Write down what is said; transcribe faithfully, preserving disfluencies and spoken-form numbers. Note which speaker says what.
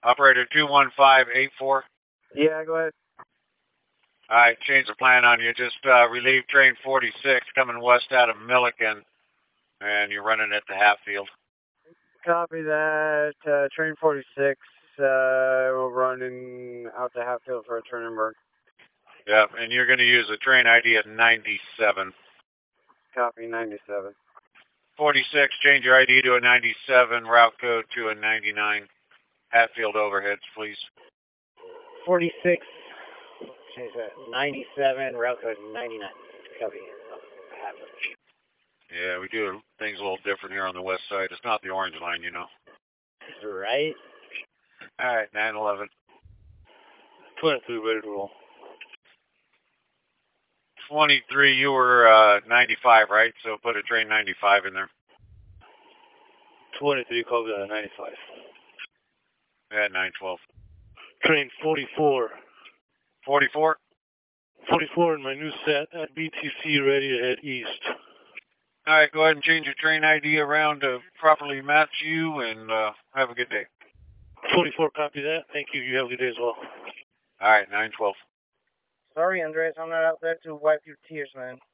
Speaker 1: Operator two one five eight four.
Speaker 2: Yeah, go ahead.
Speaker 1: All right, change the plan on you. Just uh, relieve train forty-six coming west out of Milliken, and you're running it to Hatfield.
Speaker 2: Copy that. Uh, train forty-six, uh, we're running out to Hatfield for a turn and burn.
Speaker 1: Yep, and you're going to use a train I D of ninety-seven.
Speaker 2: Copy, ninety-seven.
Speaker 1: forty-six, change your I D to a ninety-seven, route code to a ninety-nine. Hatfield overheads, please.
Speaker 2: forty-six, change that, ninety-seven, route code ninety-nine. Copy.
Speaker 1: Yeah, we do things a little different here on the west side. It's not the orange line, you know.
Speaker 2: Right.
Speaker 1: All right, nine eleven.
Speaker 3: twenty-three, ready to roll.
Speaker 1: twenty-three, you were uh, ninety-five, right? So put a train ninety-five in there.
Speaker 3: twenty-three, copy that, ninety-five.
Speaker 1: Yeah, nine twelve.
Speaker 3: Train forty-four.
Speaker 1: forty-four?
Speaker 3: forty-four in my new set at B T C, ready to head east.
Speaker 1: All right, go ahead and change your train I D around to properly match you, and uh, have a good day.
Speaker 3: forty-four, copy that. Thank you. You have a good day as well.
Speaker 1: All right, nine twelve.
Speaker 2: Sorry, Andres, I'm not out there to wipe your tears, man.